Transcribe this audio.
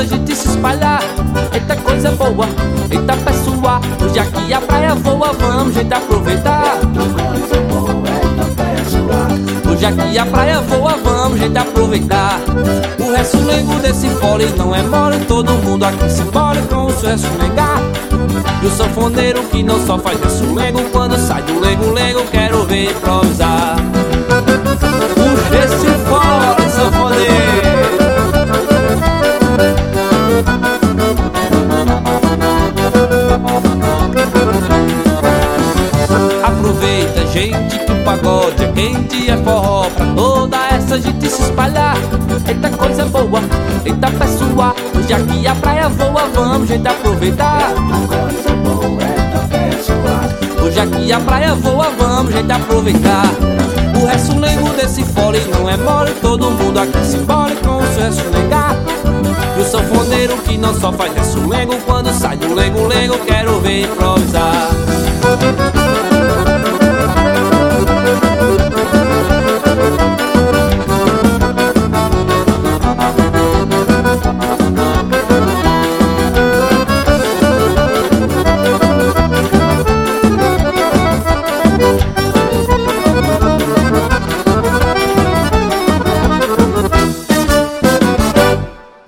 essa gente se espalhar. Eita coisa boa, eita pessoa, hoje aqui a praia voa, vamos gente aproveitar. Hoje aqui a praia voa, vamos gente aproveitar. O ressulengo desse fole não é mole, todo mundo aqui se embora com o seu ressulengar. E o sanfoneiro que não só faz ressulengo, quando sai do lengo-lengo quero ver improvisar. Puxa esse fole, sanfoneiro. Aproveita, gente, que o pagode é quente, é forró pra toda essa gente se espalhar. Eita coisa boa, eita pessoa, hoje aqui a praia voa, vamos gente aproveitar. Hoje aqui a praia voa, vamos gente aproveitar. O ressulengo desse fole não é mole, todo mundo aqui se embora com o seu ressulengar. E o sanfoneiro que não só faz ressulengo, quando sai do lengo-lengo quero ver improvisar.